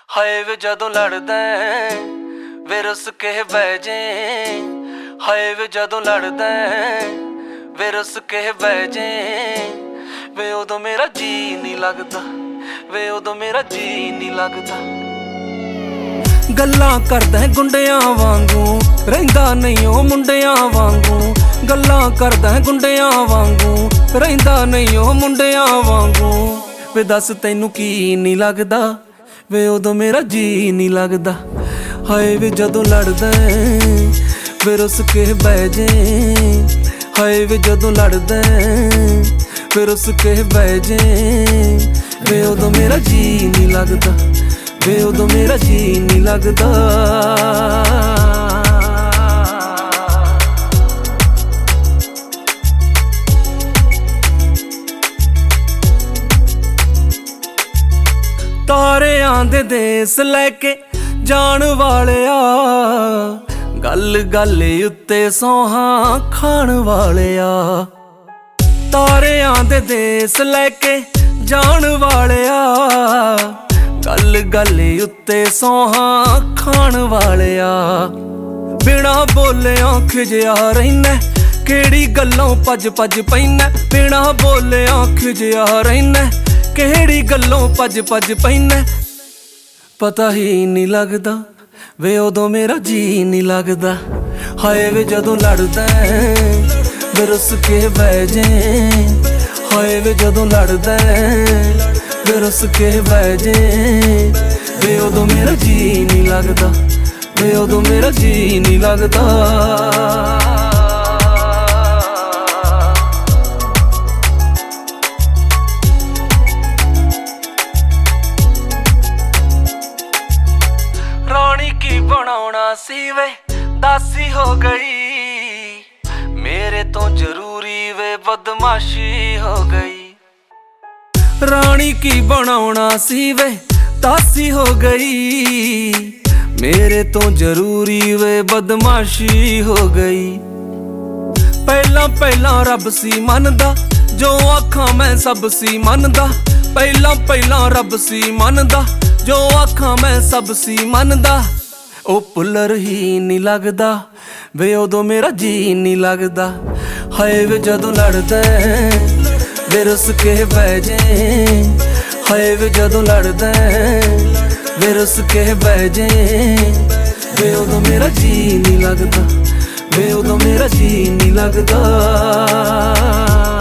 ਹਾਏ ਵੇ ਜਦੋਂ ਲੜਦਾ ਵੇ ਰੁੱਸ ਕੇ ਬਹਿ ਜੇ। ਹਾਏ ਵੇ ਜਦੋਂ ਲੜਦਾ ਵੇ ਰੁੱਸ ਕੇ ਬਹਿ ਜੇ। ਵੇ ਉਦੋਂ ਮੇਰਾ ਜੀ ਨਹੀਂ ਲੱਗਦਾ, ਵੇ ਉਦੋਂ ਮੇਰਾ ਜੀ ਨਹੀਂ ਲੱਗਦਾ। ਗੱਲਾਂ ਕਰਦਾ ਗੁੰਡਿਆਂ ਵਾਂਗੂ, ਰਹਿੰਦਾ ਨਹੀਂ ਉਹ ਮੁੰਡਿਆਂ ਵਾਂਗੂ। ਗੱਲਾਂ ਕਰਦਾ ਗੁੰਡਿਆਂ ਵਾਂਗੂ, ਰਹਿੰਦਾ ਨਹੀਂ ਉਹ ਮੁੰਡਿਆਂ ਵਾਂਗੂ। ਵੇ ਦੱਸ ਤੈਨੂੰ ਕੀ ਨਹੀਂ ਲੱਗਦਾ, ਵੇ ਉਦੋਂ ਮੇਰਾ ਜੀ ਨਹੀਂ ਲੱਗਦਾ। ਹਾਏ ਵੇ ਜਦੋਂ ਲੜਦਾ ਵੇ ਰੁੱਸ ਕੇ ਬਹਿ ਜੇ। ਹਾਏ ਵੇ ਜਦੋਂ ਲੜਦਾ ਵੇ ਰੁੱਸ ਕੇ ਬਹਿ ਜੇ। ਵੇ ਉਦੋਂ ਮੇਰਾ ਜੀ ਨਹੀਂ ਲੱਗਦਾ, ਵੇ ਉਦੋਂ ਮੇਰਾ ਜੀ ਨਹੀਂ ਲੱਗਦਾ। ਤਾਰਿਆਂ ਦੇ ਦੇਸ ਲੈ ਕੇ ਜਾਣ ਵਾਲਿਆ, ਗੱਲ ਗੱਲ ਉੱਤੇ ਸੌਹਾਂ ਖਾਣ ਵਾਲਿਆ। ਤਾਰਿਆਂ ਦੇ ਦੇਸ ਲੈ ਕੇ ਜਾਣ ਵਾਲਿਆ, ਗੱਲ ਗੱਲ ਉੱਤੇ ਸੌਹਾਂ ਖਾਣ ਵਾਲਿਆ। ਬਿਨਾਂ ਬੋਲਿਆਂ ਖਿਜਿਆ ਰਹਿਣਾ, ਕਿਹੜੀ ਗੱਲੋਂ ਭੱਜ ਭੱਜ ਪੈਣਾ। ਬਿਨਾਂ ਬੋਲਿਆਂ ਖਿਜਿਆ ਰਹਿਣਾ, ਕਿਹੜੀ ਗੱਲੋਂ ਭੱਜ ਭੱਜ ਪੈਣਾ। ਪਤਾ ਹੀ ਨਹੀਂ ਲੱਗਦਾ, ਵੇ ਉਦੋਂ ਮੇਰਾ ਜੀ ਨਹੀਂ ਲੱਗਦਾ। ਹਾਏ ਵੇ ਜਦੋਂ ਲੜਦਾ ਵੇ ਰੁੱਸ ਕੇ ਬਹਿ ਜੇ। ਹਾਏ ਵੇ ਜਦੋਂ ਲੜਦਾ ਵੇ ਰੁੱਸ ਕੇ ਬਹਿ ਜੇ। ਵੇ ਉਦੋਂ ਮੇਰਾ ਜੀ ਨਹੀਂ ਲੱਗਦਾ, ਵੇ ਉਦੋਂ ਮੇਰਾ ਜੀ ਨਹੀਂ ਲੱਗਦਾ। ਰਾਣੀ ਕੀ ਬਣਾਉਣਾ ਸੀ ਵੇ ਦਾਸੀ ਹੋ ਗਈ। ਮੇਰੇ ਤੋਂ ਜ਼ਰੂਰੀ ਵੇ ਬਦਮਾਸ਼ੀ ਹੋ ਗਈ। ਰਾਣੀ ਕੀ ਬਣਾਉਣਾ ਸੀ ਵੇ ਦਾਸੀ ਹੋ ਗਈ। ਮੇਰੇ ਤੋਂ ਜ਼ਰੂਰੀ ਵੇ ਬਦਮਾਸ਼ੀ ਹੋ ਗਈ। ਪਹਿਲਾਂ ਪਹਿਲਾਂ ਰੱਬ ਸੀ ਮੰਨਦਾ, ਜੋ ਆਖਾਂ ਮੈਂ ਸਭ ਸੀ ਮੰਨਦਾ। ਪਹਿਲਾਂ ਪਹਿਲਾਂ ਰੱਬ ਸੀ ਮੰਨਦਾ, ਜੋ ਆਖਾਂ ਮੈਂ ਸਭ ਸੀ ਮੰਨਦਾ। ਉਹ ਪੁੱਲਰ ਹੀ ਨਹੀਂ ਲੱਗਦਾ, ਵੇ ਉਦੋਂ ਮੇਰਾ ਜੀ ਨਹੀਂ ਲੱਗਦਾ। ਹਾਏ ਵੇ ਜਦੋਂ ਲੜਦਾ ਵੇ ਰੁੱਸ ਕੇ ਬਹਿ ਜੇ। ਹਾਏ ਵੇ ਜਦੋਂ ਲੜਦਾ ਵੇ ਰੁੱਸ ਕੇ ਬਹਿ ਜੇ। ਵੇ ਉਦੋਂ ਮੇਰਾ ਜੀ ਨਹੀਂ ਲੱਗਦਾ, ਵੇ ਉਦੋਂ ਮੇਰਾ ਜੀ ਨਹੀਂ ਲੱਗਦਾ।